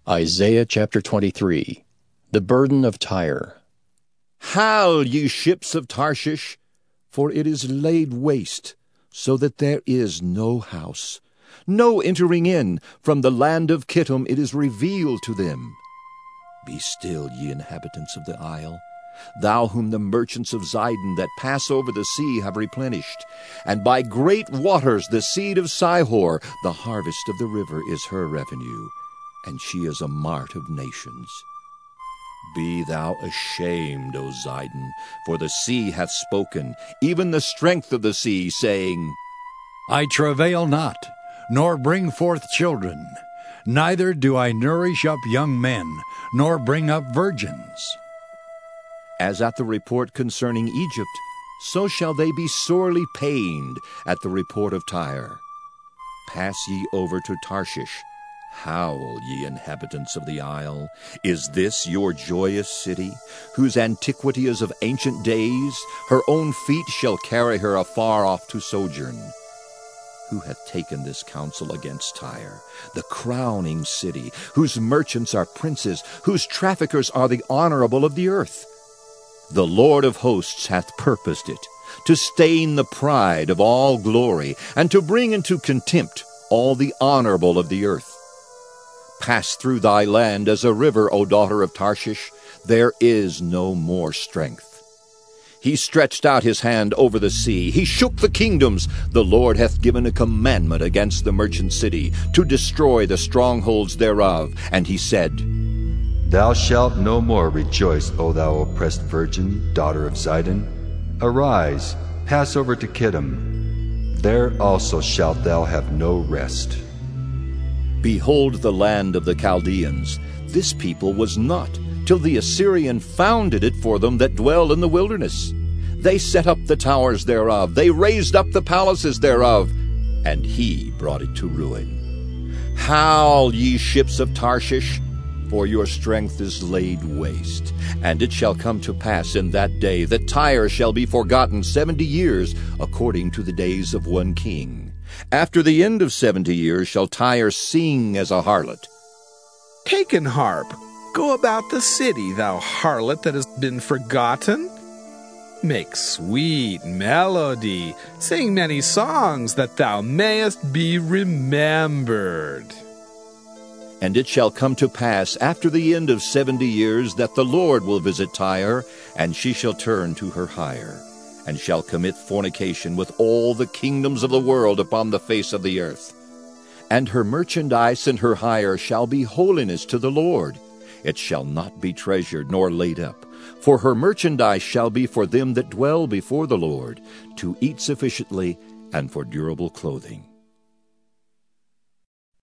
Isaiah chapter 23. The burden of Tyre. Howl, ye ships of Tarshish, for it is laid waste, so that there is no house, no entering in. From the land of Kittim it is revealed to them. Be still, ye inhabitants of the isle, thou whom the merchants of Zidon that pass over the sea have replenished, and by great waters the seed of Sihor, the harvest of the river, is her revenue, and she is a mart of nations. Be thou ashamed, O Zidon, for the sea hath spoken, even the strength of the sea, saying, I travail not, nor bring forth children, neither do I nourish up young men, nor bring up virgins. As at the report concerning Egypt, so shall they be sorely pained at the report of Tyre. Pass ye over to Tarshish. Howl, ye inhabitants of the isle. Is this your joyous city, whose antiquity is of ancient days? Her own feet shall carry her afar off to sojourn. Who hath taken this counsel against Tyre, the crowning city, whose merchants are princes, whose traffickers are the honorable of the earth? The Lord of hosts hath purposed it, to stain the pride of all glory, and to bring into contempt all the honorable of the earth. Pass through thy land as a river, O daughter of Tarshish. There is no more strength. He stretched out his hand over the sea. He shook the kingdoms. The Lord hath given a commandment against the merchant city, to destroy the strongholds thereof. And he said, Thou shalt no more rejoice, O thou oppressed virgin, daughter of Zidon. Arise, pass over to Kittim. There also shalt thou have no rest. Behold the land of the Chaldeans. This people was not, till the Assyrian founded it for them that dwell in the wilderness. They set up the towers thereof, they raised up the palaces thereof, and he brought it to ruin. Howl, ye ships of Tarshish, for your strength is laid waste. And it shall come to pass in that day that Tyre shall be forgotten 70 years, according to the days of one king. After the end of 70 years shall Tyre sing as a harlot. Take an harp, go about the city, thou harlot that has been forgotten. Make sweet melody, sing many songs, that thou mayest be remembered. And it shall come to pass after the end of 70 years that the Lord will visit Tyre, and she shall turn to her hire, and shall commit fornication with all the kingdoms of the world upon the face of the earth. And her merchandise and her hire shall be holiness to the Lord. It shall not be treasured nor laid up, for her merchandise shall be for them that dwell before the Lord, to eat sufficiently and for durable clothing.